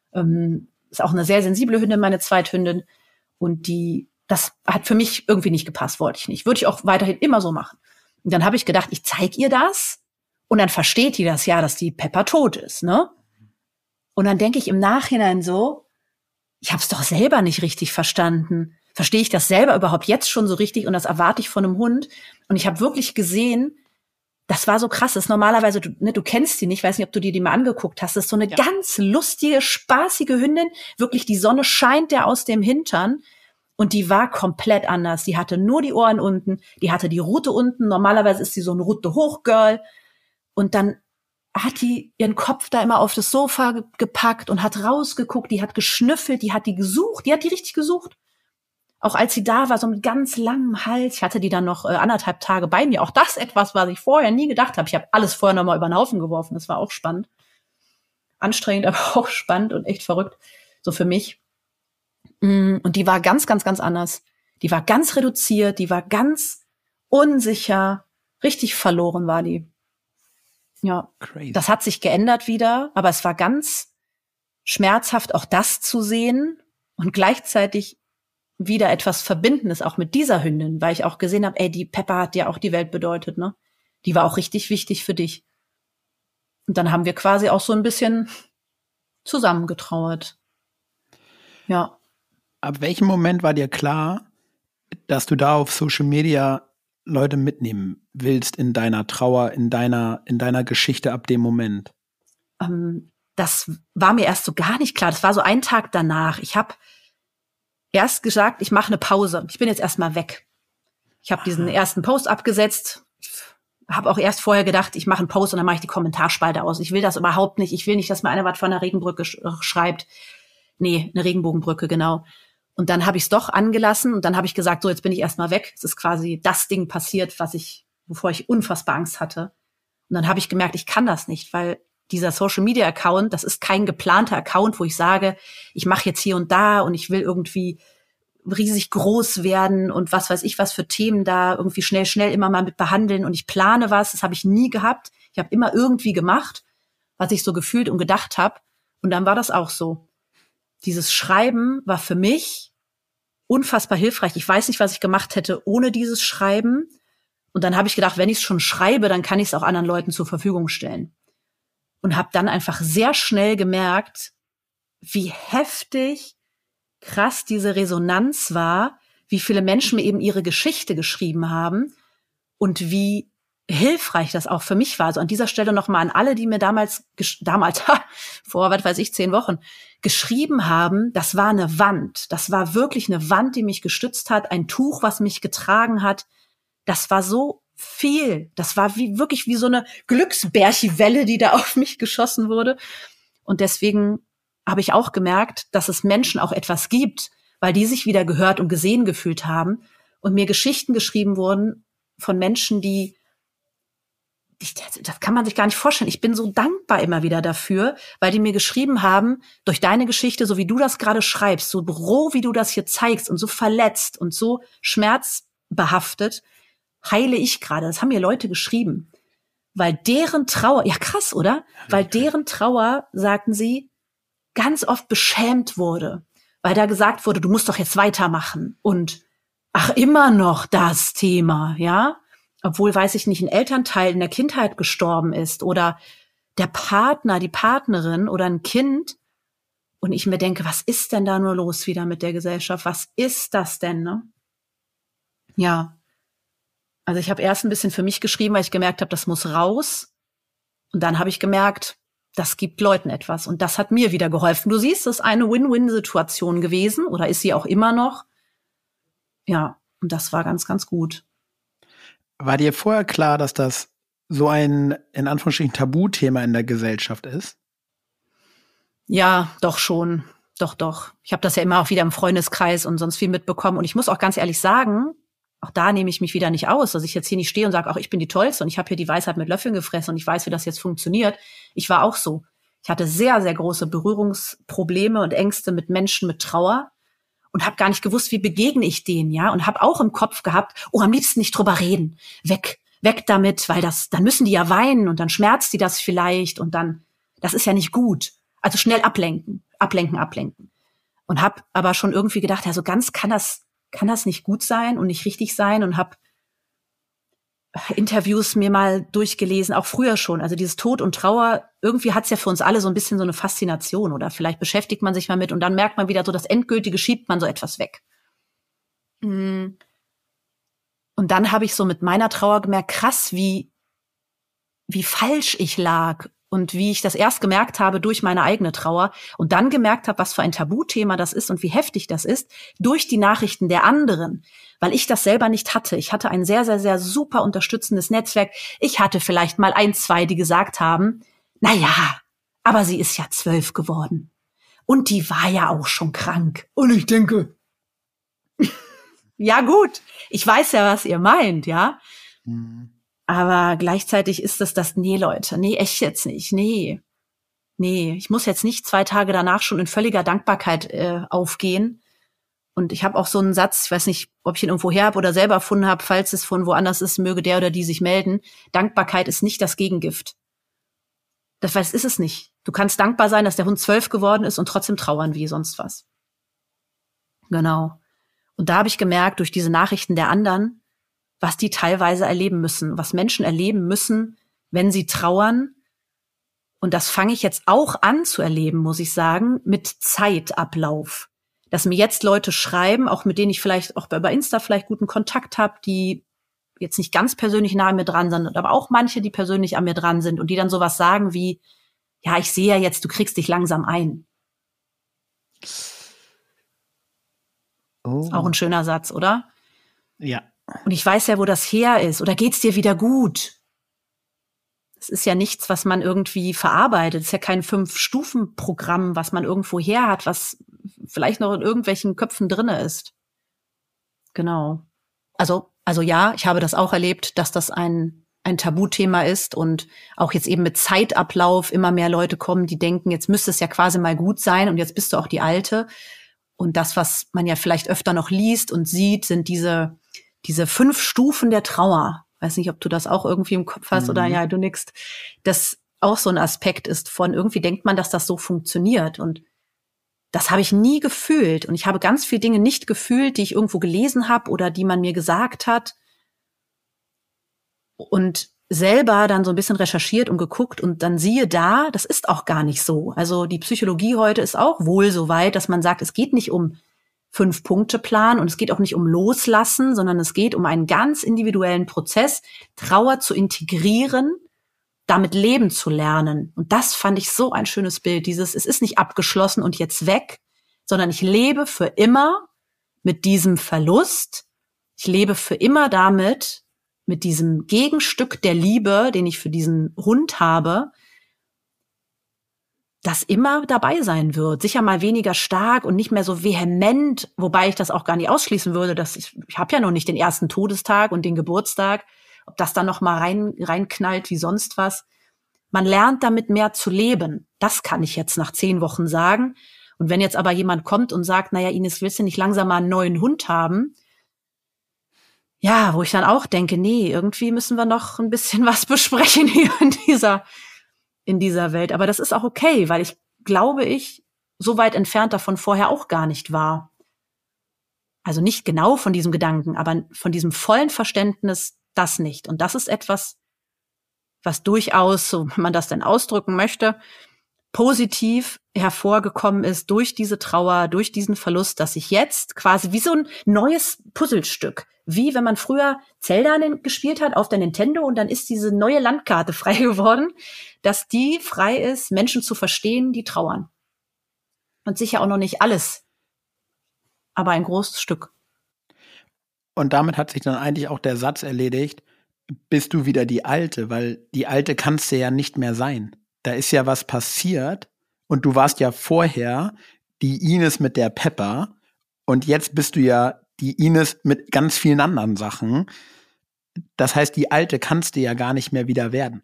Ist auch eine sehr sensible Hündin, meine Zweithündin. Und das hat für mich irgendwie nicht gepasst, wollte ich nicht. Würde ich auch weiterhin immer so machen. Und dann habe ich gedacht, ich zeig ihr das und dann versteht die das ja, dass die Pepper tot ist, ne? Und dann denke ich im Nachhinein so, ich habe es doch selber nicht richtig verstanden. Verstehe ich das selber überhaupt jetzt schon so richtig und das erwarte ich von einem Hund? Und ich habe wirklich gesehen, das war so krass. Das ist normalerweise, du kennst die nicht, weiß nicht, ob du dir die mal angeguckt hast. Das ist so eine ganz lustige, spaßige Hündin. Wirklich, die Sonne scheint der aus dem Hintern. Und die war komplett anders. Die hatte nur die Ohren unten, die hatte die Rute unten. Normalerweise ist sie so ein Rute-Hoch-Girl. Und dann hat die ihren Kopf da immer auf das Sofa gepackt und hat rausgeguckt. Die hat geschnüffelt, die hat die gesucht. Die hat die richtig gesucht. Auch als sie da war, so mit ganz langem Hals. Ich hatte die dann noch 1,5 Tage bei mir. Auch das etwas, was ich vorher nie gedacht habe. Ich habe alles vorher nochmal über den Haufen geworfen. Das war auch spannend. Anstrengend, aber auch spannend und echt verrückt. So für mich. Und die war ganz, ganz, ganz anders. Die war ganz reduziert, die war ganz unsicher, richtig verloren war die. Ja, crazy. Das hat sich geändert wieder, aber es war ganz schmerzhaft, auch das zu sehen und gleichzeitig wieder etwas Verbindendes auch mit dieser Hündin, weil ich auch gesehen habe, die Pepper hat ja auch die Welt bedeutet, ne? Die war auch richtig wichtig für dich. Und dann haben wir quasi auch so ein bisschen zusammengetrauert. Ja. Ab welchem Moment war dir klar, dass du da auf Social Media Leute mitnehmen willst in deiner Trauer, in deiner Geschichte ab dem Moment? Das war mir erst so gar nicht klar. Das war so ein Tag danach. Ich habe erst gesagt, ich mache eine Pause. Ich bin jetzt erstmal weg. Ich habe diesen ersten Post abgesetzt. Habe auch erst vorher gedacht, ich mache einen Post und dann mache ich die Kommentarspalte aus. Ich will das überhaupt nicht. Ich will nicht, dass mir einer was von einer Regenbrücke schreibt. Nee, eine Regenbogenbrücke, genau. Und dann habe ich es doch angelassen und dann habe ich gesagt, so, jetzt bin ich erstmal weg. Es ist quasi das Ding passiert, wovor ich unfassbar Angst hatte. Und dann habe ich gemerkt, ich kann das nicht, weil dieser Social-Media-Account, das ist kein geplanter Account, wo ich sage, ich mache jetzt hier und da und ich will irgendwie riesig groß werden und was weiß ich, was für Themen da irgendwie schnell immer mal mit behandeln und ich plane was. Das habe ich nie gehabt. Ich habe immer irgendwie gemacht, was ich so gefühlt und gedacht habe. Und dann war das auch so. Dieses Schreiben war für mich unfassbar hilfreich. Ich weiß nicht, was ich gemacht hätte ohne dieses Schreiben. Und dann habe ich gedacht, wenn ich es schon schreibe, dann kann ich es auch anderen Leuten zur Verfügung stellen. Und habe dann einfach sehr schnell gemerkt, wie heftig, krass diese Resonanz war, wie viele Menschen mir eben ihre Geschichte geschrieben haben und wie hilfreich das auch für mich war. Also an dieser Stelle nochmal an alle, die mir damals, vor, 10 Wochen, geschrieben haben, das war eine Wand. Das war wirklich eine Wand, die mich gestützt hat, ein Tuch, was mich getragen hat. Das war so viel. Das war wirklich wie so eine Glücksbärchi-Welle, die da auf mich geschossen wurde. Und deswegen habe ich auch gemerkt, dass es Menschen auch etwas gibt, weil die sich wieder gehört und gesehen gefühlt haben und mir Geschichten geschrieben wurden von Menschen, das kann man sich gar nicht vorstellen. Ich bin so dankbar immer wieder dafür, weil die mir geschrieben haben, durch deine Geschichte, so wie du das gerade schreibst, so roh, wie du das hier zeigst und so verletzt und so schmerzbehaftet, heile ich gerade. Das haben mir Leute geschrieben. Weil deren Trauer, ja krass, oder? Weil deren Trauer, sagten sie, ganz oft beschämt wurde. Weil da gesagt wurde, du musst doch jetzt weitermachen. Und ach, immer noch das Thema, ja? Obwohl, weiß ich nicht, ein Elternteil in der Kindheit gestorben ist oder der Partner, die Partnerin oder ein Kind. Und ich mir denke, was ist denn da nur los wieder mit der Gesellschaft? Was ist das denn, ne? Ja. Also ich habe erst ein bisschen für mich geschrieben, weil ich gemerkt habe, das muss raus. Und dann habe ich gemerkt, das gibt Leuten etwas. Und das hat mir wieder geholfen. Du siehst, das ist eine Win-Win-Situation gewesen oder ist sie auch immer noch. Ja, und das war ganz, ganz gut. War dir vorher klar, dass das so ein, in Anführungsstrichen, Tabuthema in der Gesellschaft ist? Ja, doch schon. Doch. Ich habe das ja immer auch wieder im Freundeskreis und sonst viel mitbekommen. Und ich muss auch ganz ehrlich sagen, auch da nehme ich mich wieder nicht aus, dass ich jetzt hier nicht stehe und sage, ach, ich bin die Tollste und ich habe hier die Weisheit mit Löffeln gefressen und ich weiß, wie das jetzt funktioniert. Ich war auch so. Ich hatte sehr, sehr große Berührungsprobleme und Ängste mit Menschen mit Trauer und habe gar nicht gewusst, wie begegne ich denen, ja, und habe auch im Kopf gehabt, oh, am liebsten nicht drüber reden, weg damit, weil dann müssen die ja weinen und dann schmerzt die das vielleicht und dann, das ist ja nicht gut. Also schnell ablenken. Und habe aber schon irgendwie gedacht, ja, so ganz kann das nicht gut sein und nicht richtig sein und habe Interviews mir mal durchgelesen, auch früher schon. Also dieses Tod und Trauer, irgendwie hat's ja für uns alle so ein bisschen so eine Faszination oder vielleicht beschäftigt man sich mal mit und dann merkt man wieder so, das Endgültige schiebt man so etwas weg. Und dann habe ich so mit meiner Trauer gemerkt, krass, wie falsch ich lag und wie ich das erst gemerkt habe durch meine eigene Trauer und dann gemerkt habe, was für ein Tabuthema das ist und wie heftig das ist, durch die Nachrichten der anderen, weil ich das selber nicht hatte. Ich hatte ein sehr, sehr, sehr super unterstützendes Netzwerk. Ich hatte vielleicht mal 1, 2, die gesagt haben, na ja, aber sie ist ja 12 geworden. Und die war ja auch schon krank. Und ich denke, ja gut, ich weiß ja, was ihr meint, ja. Aber gleichzeitig ist es das, nee, Leute, nee, echt jetzt nicht, nee, ich muss jetzt nicht 2 Tage danach schon in völliger Dankbarkeit aufgehen. Und ich habe auch so einen Satz, ich weiß nicht, ob ich ihn irgendwo her habe oder selber erfunden habe, falls es von woanders ist, möge der oder die sich melden. Dankbarkeit ist nicht das Gegengift. Das ist es nicht. Du kannst dankbar sein, dass der Hund 12 geworden ist und trotzdem trauern wie sonst was. Genau. Und da habe ich gemerkt, durch diese Nachrichten der anderen, was die teilweise erleben müssen, was Menschen erleben müssen, wenn sie trauern. Und das fange ich jetzt auch an zu erleben, muss ich sagen, mit Zeitablauf. Dass mir jetzt Leute schreiben, auch mit denen ich vielleicht auch über Insta vielleicht guten Kontakt habe, die jetzt nicht ganz persönlich nah an mir dran sind, aber auch manche, die persönlich an mir dran sind und die dann sowas sagen wie, ja, ich sehe ja jetzt, du kriegst dich langsam ein. Oh. Ist auch ein schöner Satz, oder? Ja. Und ich weiß ja, wo das her ist. Oder geht's dir wieder gut? Es ist ja nichts, was man irgendwie verarbeitet. Es ist ja kein 5-Stufen-Programm, was man irgendwo her hat, was vielleicht noch in irgendwelchen Köpfen drinne ist. Genau. Also ja, ich habe das auch erlebt, dass das ein Tabuthema ist und auch jetzt eben mit Zeitablauf immer mehr Leute kommen, die denken, jetzt müsste es ja quasi mal gut sein und jetzt bist du auch die Alte. Und das, was man ja vielleicht öfter noch liest und sieht, sind diese 5 Stufen der Trauer. Weiß nicht, ob du das auch irgendwie im Kopf hast oder ja, du nickst. Das auch so ein Aspekt ist von irgendwie denkt man, dass das so funktioniert. Und das habe ich nie gefühlt. Und ich habe ganz viele Dinge nicht gefühlt, die ich irgendwo gelesen habe oder die man mir gesagt hat. Und selber dann so ein bisschen recherchiert und geguckt und dann siehe da, das ist auch gar nicht so. Also die Psychologie heute ist auch wohl so weit, dass man sagt, es geht nicht um 5-Punkte-Plan und es geht auch nicht um Loslassen, sondern es geht um einen ganz individuellen Prozess, Trauer zu integrieren, damit leben zu lernen. Und das fand ich so ein schönes Bild, es ist nicht abgeschlossen und jetzt weg, sondern ich lebe für immer mit diesem Verlust. Ich lebe für immer damit, mit diesem Gegenstück der Liebe, den ich für diesen Hund habe, das immer dabei sein wird. Sicher mal weniger stark und nicht mehr so vehement, wobei ich das auch gar nicht ausschließen würde. Ich habe ja noch nicht den ersten Todestag und den Geburtstag, ob das dann noch mal reinknallt wie sonst was. Man lernt damit mehr zu leben. Das kann ich jetzt nach 10 Wochen sagen. Und wenn jetzt aber jemand kommt und sagt, naja, Ines, willst du nicht langsam mal einen neuen Hund haben? Ja, wo ich dann auch denke, nee, irgendwie müssen wir noch ein bisschen was besprechen hier in dieser Welt. Aber das ist auch okay, weil ich glaube, so weit entfernt davon vorher auch gar nicht war. Also nicht genau von diesem Gedanken, aber von diesem vollen Verständnis das nicht. Und das ist etwas, was durchaus, so wenn man das denn ausdrücken möchte, positiv hervorgekommen ist durch diese Trauer, durch diesen Verlust, dass ich jetzt quasi wie so ein neues Puzzlestück, wie wenn man früher Zelda gespielt hat auf der Nintendo und dann ist diese neue Landkarte frei geworden, dass die frei ist, Menschen zu verstehen, die trauern. Und sicher auch noch nicht alles, aber ein großes Stück. Und damit hat sich dann eigentlich auch der Satz erledigt, bist du wieder die Alte, weil die Alte kannst du ja nicht mehr sein. Da ist ja was passiert und du warst ja vorher die Ines mit der Pepper und jetzt bist du ja die Ines mit ganz vielen anderen Sachen. Das heißt, die Alte kannst du ja gar nicht mehr wieder werden.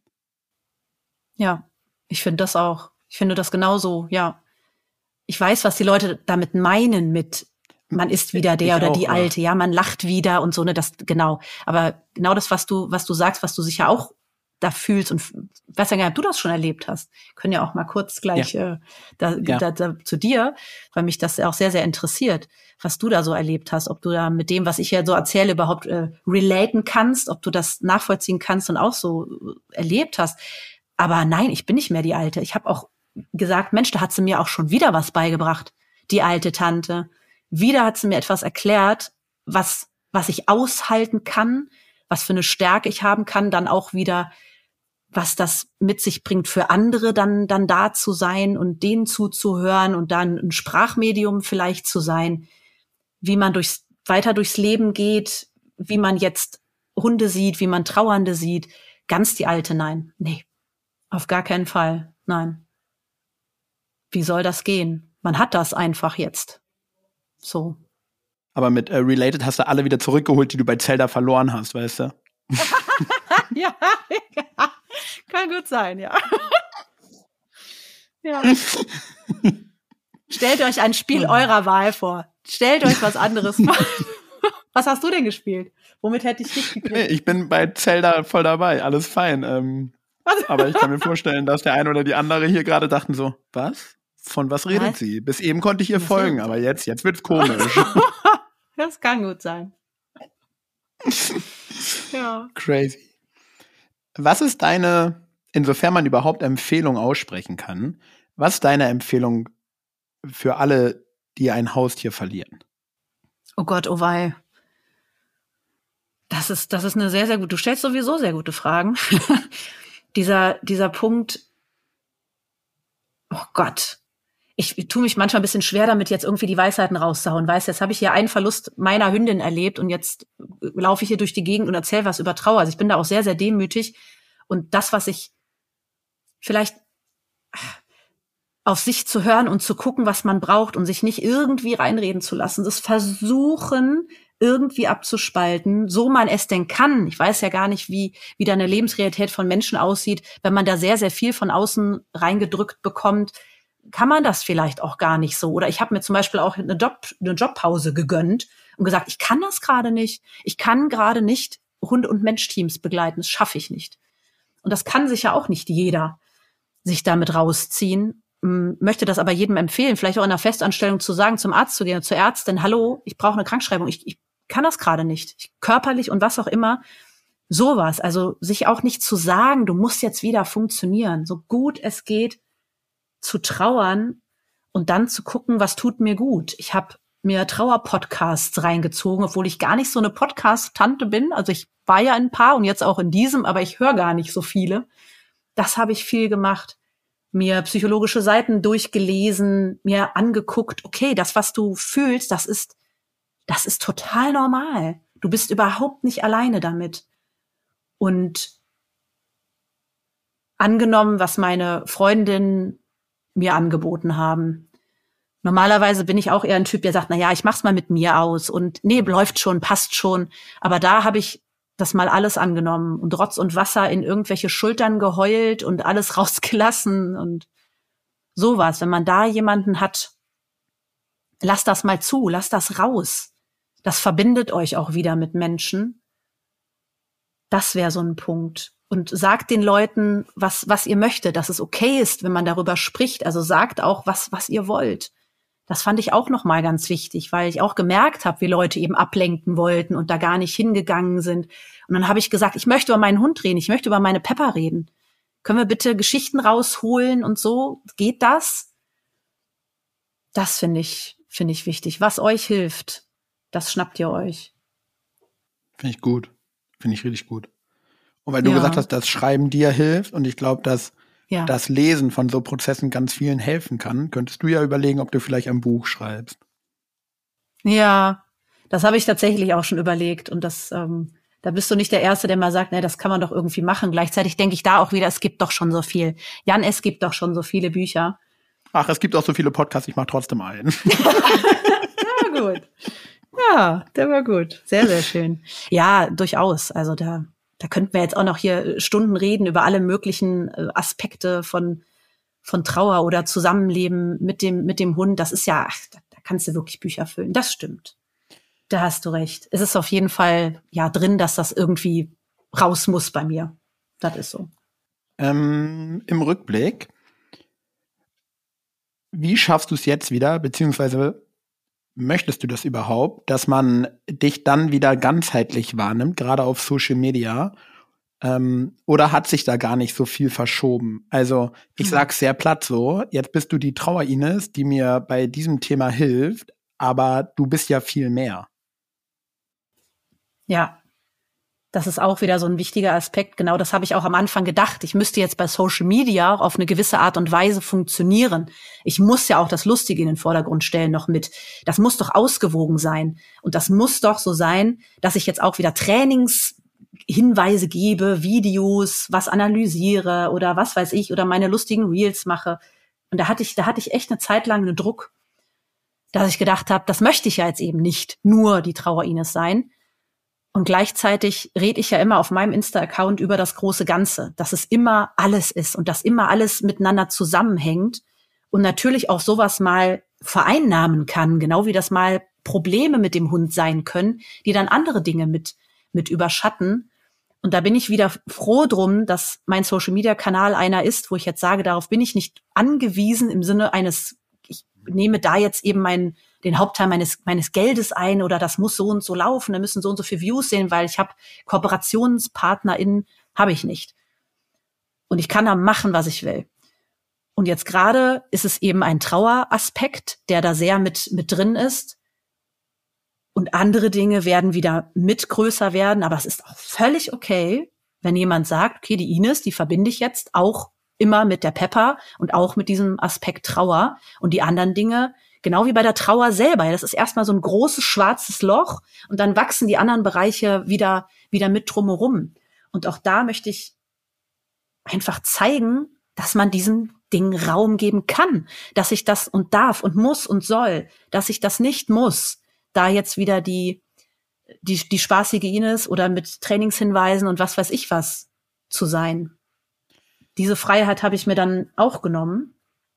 Ja, ich finde das auch. Ich finde das genauso, ja. Ich weiß, was die Leute damit meinen mit man ist wieder der oder die Alte, ja, man lacht wieder und so, ne, das, genau. Aber genau das, was du sagst, was du sicher auch da fühlst und weiß ja gar nicht, ob du das schon erlebt hast. Können ja auch mal kurz gleich zu dir, weil mich das auch sehr, sehr interessiert, was du da so erlebt hast, ob du da mit dem, was ich ja so erzähle, überhaupt relaten kannst, ob du das nachvollziehen kannst und auch so erlebt hast. Aber nein, ich bin nicht mehr die Alte. Ich habe auch gesagt, Mensch, da hat sie mir auch schon wieder was beigebracht, die alte Tante. Wieder hat sie mir etwas erklärt, was ich aushalten kann, was für eine Stärke ich haben kann, dann auch wieder, was das mit sich bringt für andere, dann da zu sein und denen zuzuhören und dann ein Sprachmedium vielleicht zu sein, wie man weiter durchs Leben geht, wie man jetzt Hunde sieht, wie man Trauernde sieht. Ganz die Alte, nein. Nee, auf gar keinen Fall, nein. Wie soll das gehen? Man hat das einfach jetzt. So. Aber mit Related hast du alle wieder zurückgeholt, die du bei Zelda verloren hast, weißt du? Ja, kann gut sein, ja. Ja. Stellt euch ein Spiel eurer Wahl vor. Stellt euch was anderes vor. Was hast du denn gespielt? Womit hätte ich dich gekriegt? Nee, ich bin bei Zelda voll dabei, alles fein. Aber ich kann mir vorstellen, dass der eine oder die andere hier gerade dachten so, was? Von was redet sie? Bis eben konnte ich ihr folgen, aber jetzt wird's komisch. Das kann gut sein. Ja. Crazy. Was ist deine, insofern man überhaupt Empfehlung aussprechen kann, was ist deine Empfehlung für alle, die ein Haustier verlieren? Oh Gott, oh wei. Das ist eine sehr, sehr gute, du stellst sowieso sehr gute Fragen. Dieser Punkt, oh Gott. Ich tue mich manchmal ein bisschen schwer damit, jetzt irgendwie die Weisheiten rauszuhauen. Weißt, jetzt habe ich hier einen Verlust meiner Hündin erlebt und jetzt laufe ich hier durch die Gegend und erzähle was über Trauer. Also ich bin da auch sehr, sehr demütig. Und das, was ich vielleicht auf sich zu hören und zu gucken, was man braucht und sich nicht irgendwie reinreden zu lassen, das versuchen, irgendwie abzuspalten, so man es denn kann. Ich weiß ja gar nicht, wie da eine Lebensrealität von Menschen aussieht, wenn man da sehr, sehr viel von außen reingedrückt bekommt. kann man das vielleicht auch gar nicht so. Oder ich habe mir zum Beispiel auch eine Jobpause gegönnt und gesagt, ich kann das gerade nicht. Ich kann gerade nicht Hund- und Mensch-Teams begleiten. Das schaffe ich nicht. Und das kann sicher auch nicht jeder sich damit rausziehen. Möchte das aber jedem empfehlen, vielleicht auch in einer Festanstellung zu sagen, zum Arzt zu gehen, zur Ärztin, hallo, ich brauche eine Krankschreibung. Ich kann das gerade nicht. Körperlich und was auch immer. Sowas. Also sich auch nicht zu sagen, du musst jetzt wieder funktionieren. So gut es geht, zu trauern und dann zu gucken, was tut mir gut. Ich habe mir Trauerpodcasts reingezogen, obwohl ich gar nicht so eine Podcast-Tante bin. Also ich war ja in ein paar und jetzt auch in diesem, aber ich höre gar nicht so viele. Das habe ich viel gemacht. Mir psychologische Seiten durchgelesen, mir angeguckt, okay, das, was du fühlst, das ist total normal. Du bist überhaupt nicht alleine damit. Und angenommen, was meine Freundinnen mir angeboten haben. Normalerweise bin ich auch eher ein Typ, der sagt, na ja, ich mach's mal mit mir aus und nee, läuft schon, passt schon. Aber da habe ich das mal alles angenommen und Rotz und Wasser in irgendwelche Schultern geheult und alles rausgelassen und sowas. Wenn man da jemanden hat, lasst das mal zu, lasst das raus. Das verbindet euch auch wieder mit Menschen. Das wäre so ein Punkt. Und sagt den Leuten, was ihr möchtet, dass es okay ist, wenn man darüber spricht. Also sagt auch, was ihr wollt. Das fand ich auch noch mal ganz wichtig, weil ich auch gemerkt habe, wie Leute eben ablenken wollten und da gar nicht hingegangen sind. Und dann habe ich gesagt, ich möchte über meinen Hund reden, ich möchte über meine Pepper reden. Können wir bitte Geschichten rausholen und so? Geht das? Das finde ich wichtig. Was euch hilft, das schnappt ihr euch. Finde ich gut. Finde ich richtig gut. Und weil du gesagt hast, das Schreiben dir hilft und ich glaube, dass das Lesen von so Prozessen ganz vielen helfen kann, könntest du ja überlegen, ob du vielleicht ein Buch schreibst. Ja, das habe ich tatsächlich auch schon überlegt. Und das, da bist du nicht der Erste, der mal sagt, ne, das kann man doch irgendwie machen. Gleichzeitig denke ich da auch wieder, es gibt doch schon so viel. Jan, es gibt doch schon so viele Bücher. Ach, es gibt auch so viele Podcasts, ich mache trotzdem einen. Ja, gut. Ja, der war gut. Sehr, sehr schön. Ja, durchaus. Also da könnten wir jetzt auch noch hier Stunden reden über alle möglichen Aspekte von Trauer oder Zusammenleben mit dem Hund. Das ist ja, da kannst du wirklich Bücher füllen. Das stimmt. Da hast du recht. Es ist auf jeden Fall ja drin, dass das irgendwie raus muss bei mir. Das ist so. Im Rückblick, wie schaffst du es jetzt wieder, beziehungsweise möchtest du das überhaupt, dass man dich dann wieder ganzheitlich wahrnimmt, gerade auf Social Media? Oder hat sich da gar nicht so viel verschoben? Also ich sag's sehr platt so, jetzt bist du die Trauer-Ines, die mir bei diesem Thema hilft, aber du bist ja viel mehr. Ja, das ist auch wieder so ein wichtiger Aspekt. Genau, das habe ich auch am Anfang gedacht. Ich müsste jetzt bei Social Media auch auf eine gewisse Art und Weise funktionieren. Ich muss ja auch das Lustige in den Vordergrund stellen noch mit. Das muss doch ausgewogen sein. Und das muss doch so sein, dass ich jetzt auch wieder Trainingshinweise gebe, Videos, was analysiere oder was weiß ich, oder meine lustigen Reels mache. Und da hatte ich echt eine Zeit lang einen Druck, dass ich gedacht habe, das möchte ich ja jetzt eben nicht nur die Trauer-Ines sein. Und gleichzeitig rede ich ja immer auf meinem Insta-Account über das große Ganze, dass es immer alles ist und dass immer alles miteinander zusammenhängt und natürlich auch sowas mal vereinnahmen kann, genau wie das mal Probleme mit dem Hund sein können, die dann andere Dinge mit überschatten. Und da bin ich wieder froh drum, dass mein Social-Media-Kanal einer ist, wo ich jetzt sage, darauf bin ich nicht angewiesen im Sinne eines, ich nehme da jetzt eben den Hauptteil meines Geldes ein oder das muss so und so laufen, da müssen so und so viele Views sehen, weil ich habe KooperationspartnerInnen, habe ich nicht. Und ich kann da machen, was ich will. Und jetzt gerade ist es eben ein Traueraspekt, der da sehr mit drin ist. Und andere Dinge werden wieder mit größer werden, aber es ist auch völlig okay, wenn jemand sagt, okay, die Ines, die verbinde ich jetzt auch immer mit der Pepper und auch mit diesem Aspekt Trauer und die anderen Dinge, genau wie bei der Trauer selber. Das ist erstmal so ein großes schwarzes Loch und dann wachsen die anderen Bereiche wieder mit drumherum. Und auch da möchte ich einfach zeigen, dass man diesem Ding Raum geben kann, dass ich das und darf und muss und soll, dass ich das nicht muss, da jetzt wieder die spaßige Ines oder mit Trainingshinweisen und was weiß ich was zu sein. Diese Freiheit habe ich mir dann auch genommen.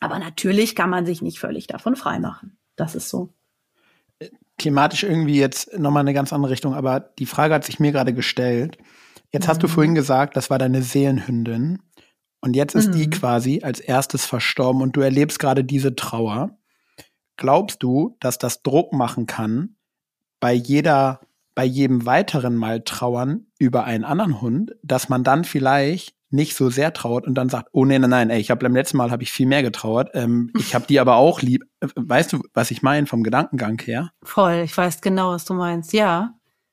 Aber natürlich kann man sich nicht völlig davon freimachen. Das ist so. Thematisch irgendwie jetzt nochmal eine ganz andere Richtung, aber die Frage hat sich mir gerade gestellt. Jetzt hast du vorhin gesagt, das war deine Seelenhündin und jetzt ist die quasi als erstes verstorben und du erlebst gerade diese Trauer. Glaubst du, dass das Druck machen kann, bei jedem weiteren Mal trauern über einen anderen Hund, dass man dann vielleicht nicht so sehr trauert und dann sagt, oh nein, ey, beim letzten Mal habe ich viel mehr getrauert, ich habe die aber auch lieb. Weißt du, was ich meine vom Gedankengang her? Voll, ich weiß genau, was du meinst. Ja.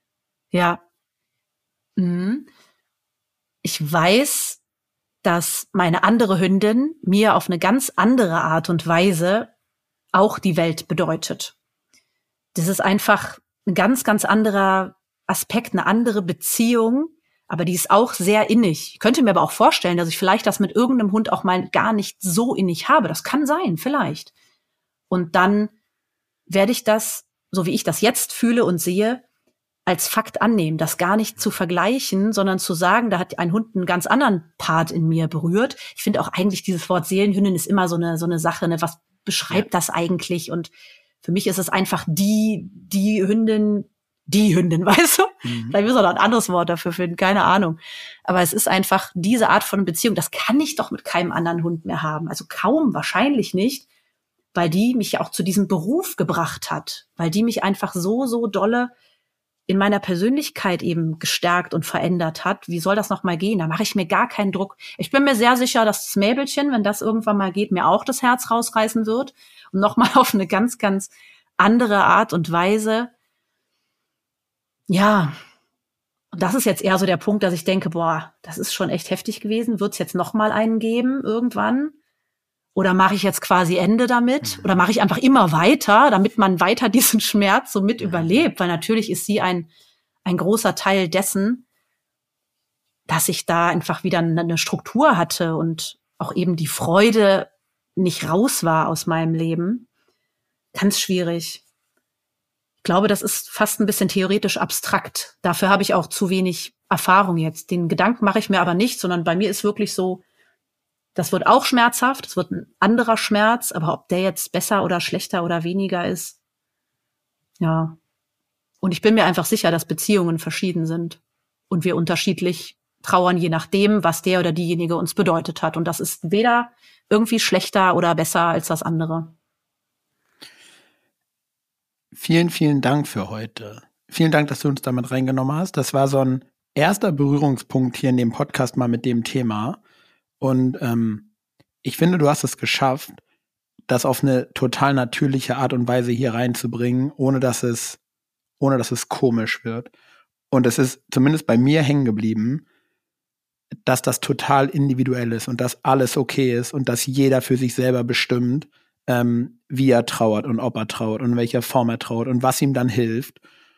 Mhm. Ich weiß, dass meine andere Hündin mir auf eine ganz andere Art und Weise auch die Welt bedeutet. Das ist einfach ein ganz, ganz anderer Aspekt, eine andere Beziehung, aber die ist auch sehr innig. Ich könnte mir aber auch vorstellen, dass ich vielleicht das mit irgendeinem Hund auch mal gar nicht so innig habe. Das kann sein, vielleicht. Und dann werde ich das, so wie ich das jetzt fühle und sehe, als Fakt annehmen, das gar nicht zu vergleichen, sondern zu sagen, da hat ein Hund einen ganz anderen Part in mir berührt. Ich finde auch eigentlich dieses Wort Seelenhündin ist immer so eine Sache, ne? Was beschreibt das eigentlich? Und für mich ist es einfach die Hündin, weißt du? Vielleicht müssen wir noch ein anderes Wort dafür finden, keine Ahnung. Aber es ist einfach diese Art von Beziehung, das kann ich doch mit keinem anderen Hund mehr haben. Also kaum, wahrscheinlich nicht, weil die mich ja auch zu diesem Beruf gebracht hat, weil die mich einfach so dolle in meiner Persönlichkeit eben gestärkt und verändert hat. Wie soll das noch mal gehen? Da mache ich mir gar keinen Druck. Ich bin mir sehr sicher, dass das Mäbelchen, wenn das irgendwann mal geht, mir auch das Herz rausreißen wird und noch mal auf eine ganz, ganz andere Art und Weise. Ja, und das ist jetzt eher so der Punkt, dass ich denke, boah, das ist schon echt heftig gewesen. Wird es jetzt noch mal einen geben irgendwann? Oder mache ich jetzt quasi Ende damit? Oder mache ich einfach immer weiter, damit man weiter diesen Schmerz so mit überlebt? Weil natürlich ist sie ein großer Teil dessen, dass ich da einfach wieder eine Struktur hatte und auch eben die Freude nicht raus war aus meinem Leben. Ganz schwierig. Ich glaube, das ist fast ein bisschen theoretisch abstrakt. Dafür habe ich auch zu wenig Erfahrung jetzt. Den Gedanken mache ich mir aber nicht, sondern bei mir ist wirklich so, das wird auch schmerzhaft, es wird ein anderer Schmerz, aber ob der jetzt besser oder schlechter oder weniger ist, ja. Und ich bin mir einfach sicher, dass Beziehungen verschieden sind und wir unterschiedlich trauern, je nachdem, was der oder diejenige uns bedeutet hat. Und das ist weder irgendwie schlechter oder besser als das andere. Vielen, vielen Dank für heute. Vielen Dank, dass du uns damit reingenommen hast. Das war so ein erster Berührungspunkt hier in dem Podcast mal mit dem Thema. Und ich finde, du hast es geschafft, das auf eine total natürliche Art und Weise hier reinzubringen, ohne dass es komisch wird. Und es ist zumindest bei mir hängen geblieben, dass das total individuell ist und dass alles okay ist und dass jeder für sich selber bestimmt, wie er trauert und ob er trauert und in welcher Form er trauert und was ihm dann hilft.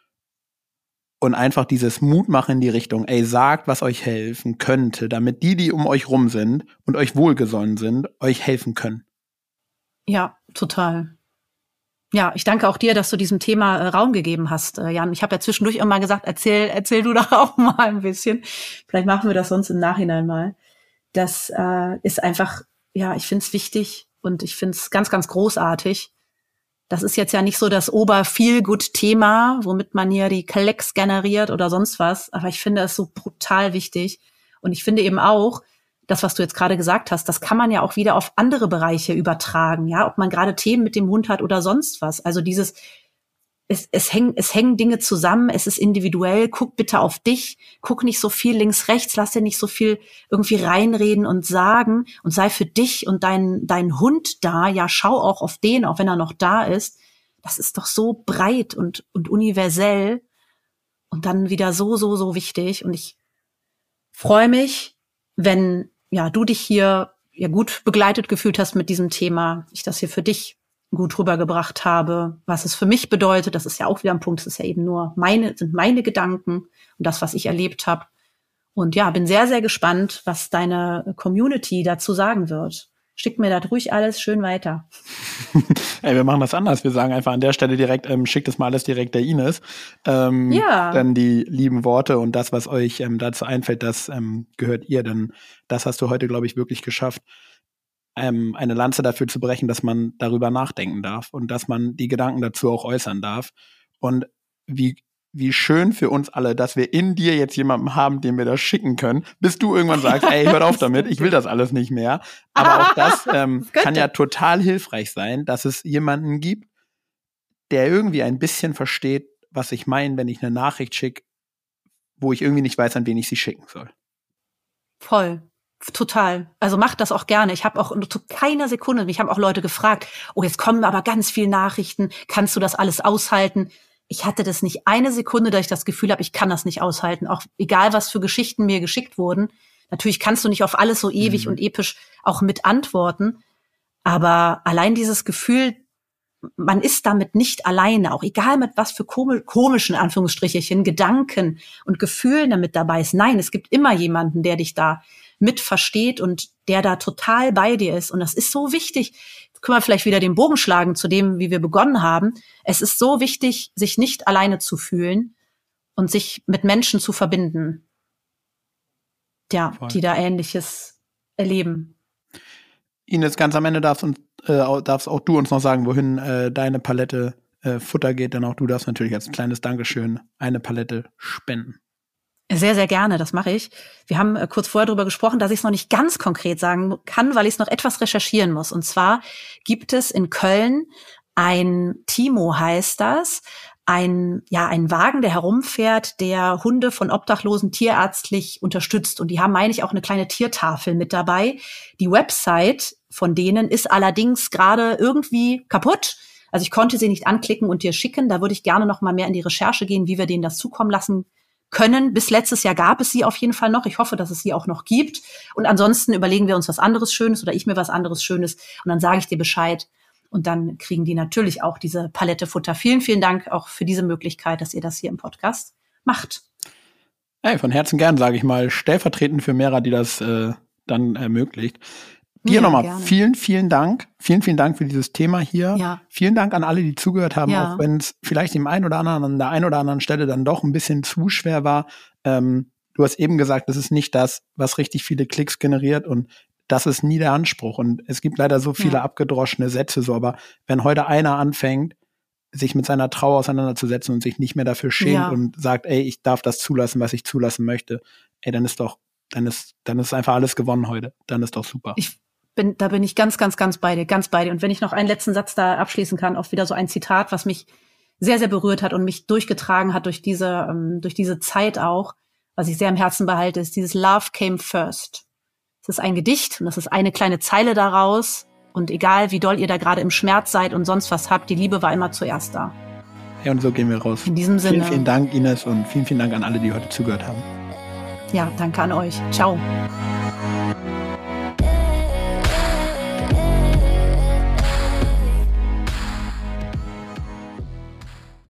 Und einfach dieses Mut machen in die Richtung, ey, sagt, was euch helfen könnte, damit die um euch rum sind und euch wohlgesonnen sind, euch helfen können. Ja, total. Ja, ich danke auch dir, dass du diesem Thema Raum gegeben hast, Jan. Ich habe ja zwischendurch immer gesagt, erzähl du doch auch mal ein bisschen. Vielleicht machen wir das sonst im Nachhinein mal. Das ist einfach, ja, ich finde es wichtig und ich finde es ganz, ganz großartig. Das ist jetzt ja nicht so das Ober-Feel-Good-Thema, womit man hier die Klicks generiert oder sonst was. Aber ich finde es so brutal wichtig. Und ich finde eben auch, das, was du jetzt gerade gesagt hast, das kann man ja auch wieder auf andere Bereiche übertragen. Ja, ob man gerade Themen mit dem Hund hat oder sonst was. Also dieses, es hängen Dinge zusammen, es ist individuell, guck bitte auf dich, guck nicht so viel links, rechts, lass dir nicht so viel irgendwie reinreden und sagen und sei für dich und deinen Hund da, ja, schau auch auf den, auch wenn er noch da ist. Das ist doch so breit und universell und dann wieder so wichtig. Und ich freue mich, wenn ja du dich hier ja gut begleitet gefühlt hast mit diesem Thema, ich das hier für dich gut rübergebracht habe, was es für mich bedeutet. Das ist ja auch wieder ein Punkt, das ist ja eben nur sind meine Gedanken und das, was ich erlebt habe. Und ja, bin sehr, sehr gespannt, was deine Community dazu sagen wird. Schick mir das ruhig alles schön weiter. Ey, wir machen das anders. Wir sagen einfach an der Stelle direkt, schickt das mal alles direkt der Ines. Ja. Dann die lieben Worte und das, was euch dazu einfällt, das gehört ihr. Denn das hast du heute, glaube ich, wirklich geschafft. eine Lanze dafür zu brechen, dass man darüber nachdenken darf und dass man die Gedanken dazu auch äußern darf. Und wie schön für uns alle, dass wir in dir jetzt jemanden haben, dem wir das schicken können, bis du irgendwann sagst, ey, hört auf damit, ich will das alles nicht mehr. Aber auch das kann ja total hilfreich sein, dass es jemanden gibt, der irgendwie ein bisschen versteht, was ich meine, wenn ich eine Nachricht schicke, wo ich irgendwie nicht weiß, an wen ich sie schicken soll. Voll. Total. Also macht das auch gerne. Ich habe auch zu keiner Sekunde, mich haben auch Leute gefragt, oh, jetzt kommen aber ganz viele Nachrichten, kannst du das alles aushalten? Ich hatte das nicht eine Sekunde, dass ich das Gefühl habe, ich kann das nicht aushalten. Auch egal, was für Geschichten mir geschickt wurden. Natürlich kannst du nicht auf alles so ewig und episch auch mit antworten. Aber allein dieses Gefühl, man ist damit nicht alleine, auch egal mit was für komischen Anführungsstrichelchen, Gedanken und Gefühlen damit dabei ist. Nein, es gibt immer jemanden, der dich da mit versteht und der da total bei dir ist. Und das ist so wichtig. Jetzt können wir vielleicht wieder den Bogen schlagen zu dem, wie wir begonnen haben. Es ist so wichtig, sich nicht alleine zu fühlen und sich mit Menschen zu verbinden. Ja, voll. Die da Ähnliches erleben. Ines, ganz am Ende darfst auch du uns noch sagen, wohin deine Palette Futter geht. Denn auch du darfst natürlich als kleines Dankeschön eine Palette spenden. Sehr, sehr gerne, das mache ich. Wir haben kurz vorher darüber gesprochen, dass ich es noch nicht ganz konkret sagen kann, weil ich es noch etwas recherchieren muss. Und zwar gibt es in Köln ein Timo, heißt das, ein Wagen, der herumfährt, der Hunde von Obdachlosen tierärztlich unterstützt. Und die haben, meine ich, auch eine kleine Tiertafel mit dabei. Die Website von denen ist allerdings gerade irgendwie kaputt. Also ich konnte sie nicht anklicken und dir schicken. Da würde ich gerne noch mal mehr in die Recherche gehen, wie wir denen das zukommen lassen können. Bis letztes Jahr gab es sie auf jeden Fall noch. Ich hoffe, dass es sie auch noch gibt. Und ansonsten überlegen wir uns was anderes Schönes oder ich mir was anderes Schönes. Und dann sage ich dir Bescheid. Und dann kriegen die natürlich auch diese Palette Futter. Vielen, vielen Dank auch für diese Möglichkeit, dass ihr das hier im Podcast macht. Hey, von Herzen gern, sage ich mal, stellvertretend für Mera, die das dann ermöglicht. Dir nochmal vielen, vielen Dank. Vielen, vielen Dank für dieses Thema hier. Ja. Vielen Dank an alle, die zugehört haben, auch wenn es vielleicht an der einen oder anderen Stelle dann doch ein bisschen zu schwer war. Du hast eben gesagt, das ist nicht das, was richtig viele Klicks generiert und das ist nie der Anspruch. Und es gibt leider so viele abgedroschene Sätze, so, aber wenn heute einer anfängt, sich mit seiner Trauer auseinanderzusetzen und sich nicht mehr dafür schämt und sagt, ey, ich darf das zulassen, was ich zulassen möchte, ey, dann ist einfach alles gewonnen heute. Dann ist doch super. Da bin ich ganz, ganz, ganz bei dir, ganz bei dir. Und wenn ich noch einen letzten Satz da abschließen kann, auch wieder so ein Zitat, was mich sehr, sehr berührt hat und mich durchgetragen hat durch diese Zeit auch, was ich sehr im Herzen behalte, ist dieses Love came first. Es ist ein Gedicht und das ist eine kleine Zeile daraus. Und egal, wie doll ihr da gerade im Schmerz seid und sonst was habt, die Liebe war immer zuerst da. Ja, und so gehen wir raus. In diesem Sinne. Vielen, vielen Dank, Ines, und vielen, vielen Dank an alle, die heute zugehört haben. Ja, danke an euch. Ciao.